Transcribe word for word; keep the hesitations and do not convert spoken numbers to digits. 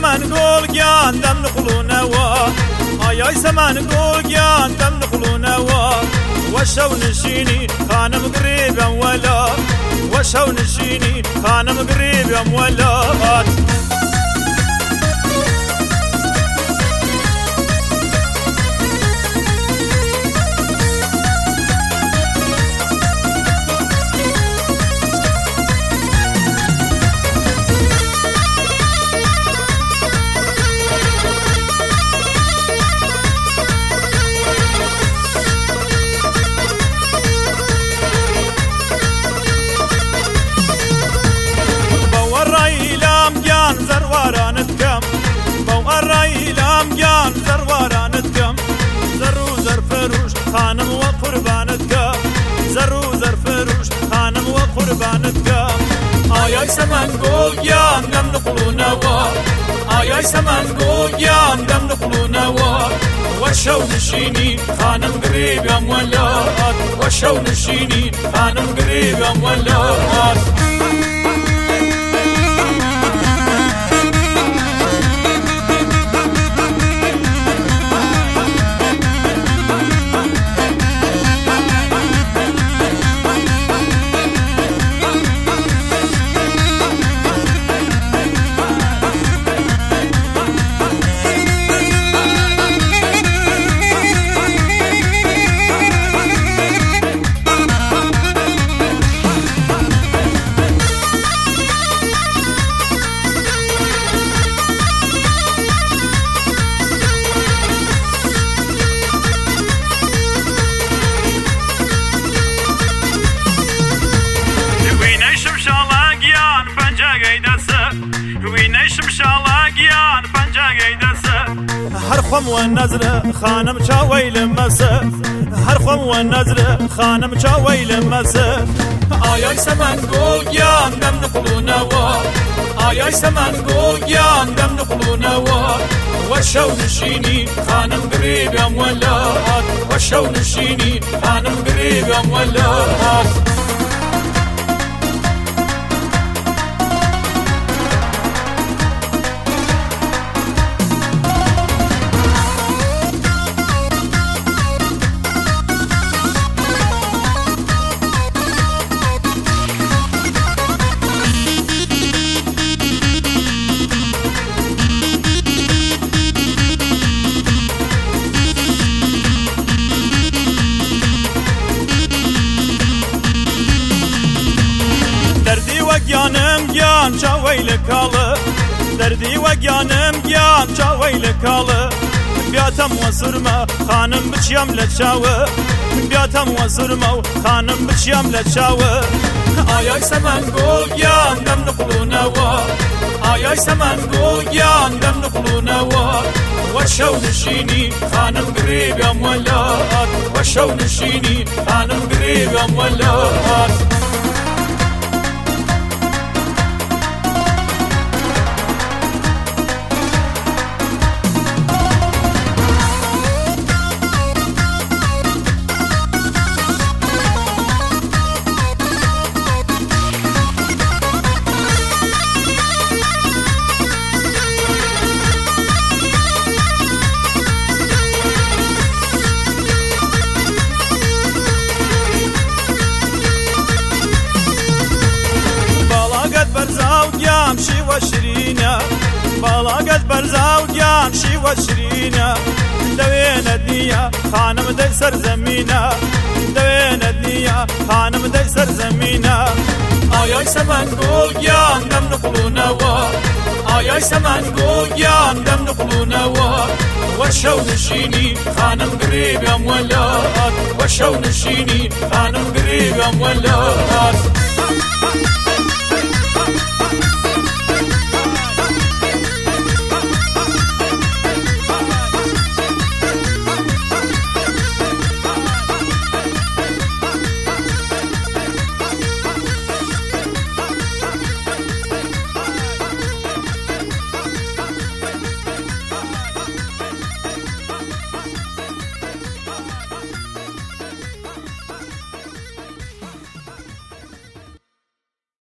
سەمان گۆڵگیان دەم نقڵونەوە ئایای سەمان گۆڵگیان دەم نقڵونەوە وە شەو نشینی خانم گرێبم وەلا وە شەو نشینی خانم گرێبم وەلات زەروارانت کەم بەو ئەڕایی لام گیان زەروارانت کەم زەڕ و زەرفەروش خانم وە قوربانت کەم زەڕ و زەرفەروش خانم وە قوربانت کەم ئایای سەمان گۆڵگیان دەم نقڵونەوە ئایای سەمان گۆڵگیان دەم نقڵونەوە وە شەو نشینی خانم گرێبم وەلات وە شەو نشینی خانم گرێبم وەلات شمشاڵاگیان پەنجەگەی دەسە هەر خۆم وە نەزرە خانم چاوەی لە مەسە هەر خۆم وە نەزرە خانم چاوەی لە مەسە ئایای سەمان گۆڵگیان دەم نقڵونەوە ئایای سەمان گۆڵگیان دەم نقڵونەوە وە شەو نشینی خانم گرێبم وەلات وە شەو نشینی خانم گرێبم وەلات گیانم گیان چاوەی لە کاڵە دەردی وە گیانم گیان چاوەی لە کاڵە بیاتەم وە سورمە خانم بچیام لە چاوە بیاتەم وە سورمە و خانم بچیام لە چاوە ئایای سەمان گۆڵگیان دەم نقڵونەوە ئایای سەمان گۆڵگیان دەم نقڵونەوە وە شەو نشینی خانم گرێبم وەلات وە شەو نشینی خانم گرێبم وەلات شیوە شرینە باڵاگەت بەرزاو گیان شیوە شرینە دەوێنە نییە خانم دەی سەر زەمینە دەوێنە نییە خانم دەی سەر زەمینە ئایای سەمان گۆڵگیان دەم نقڵونەوە ئایای سەمان گۆڵگیان دەم نقڵونەوە وە شەو نشینی خانم گرێبم وەلات وە شەو نشینی خانم گرێبم وەلات